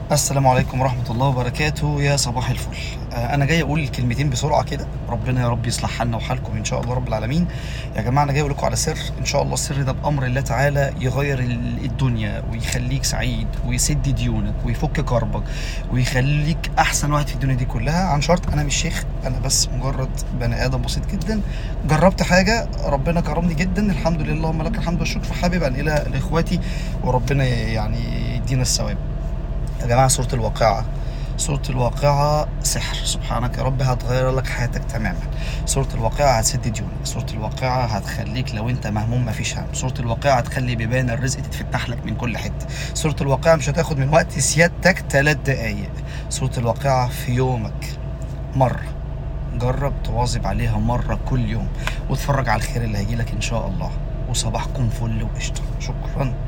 السلام عليكم ورحمة الله وبركاته، يا صباح الفل. أنا جاي أقول كلمتين بسرعة كده، ربنا يا رب يصلح حالنا وحالكم إن شاء الله رب العالمين. يا جماعة أنا جاي أقول لكم على سر، إن شاء الله السر ده بأمر الله تعالى يغير الدنيا ويخليك سعيد ويسد ديونك ويفك كربك ويخليك أحسن واحد في الدنيا دي كلها. عن شرط، أنا مش شيخ، أنا بس مجرد بني آدم بسيط جدا. جربت حاجة، ربنا كرمني جدا الحمد لله، اللهم لك الحمد والشكر، فحابب أنقلها لإخواتي وربنا يعني يدينا الثواب. يا جماعة سورة الواقعة، سورة الواقعة سحر، سبحانك يا رب هتغير لك حياتك تماما. سورة الواقعة هتسد ديونك، سورة الواقعة هتخليك لو انت مهموم مفيش هم، سورة الواقعة هتخلي بيبان الرزق تتفتح لك من كل حتة. سورة الواقعة مش هتاخد من وقت سيادتك 3 دقايق. سورة الواقعة في يومك مرة، جرب تواظب عليها مرة كل يوم واتفرج على الخير اللي هيجيلك ان شاء الله. وصباحكم فل وقشطة. شكرا.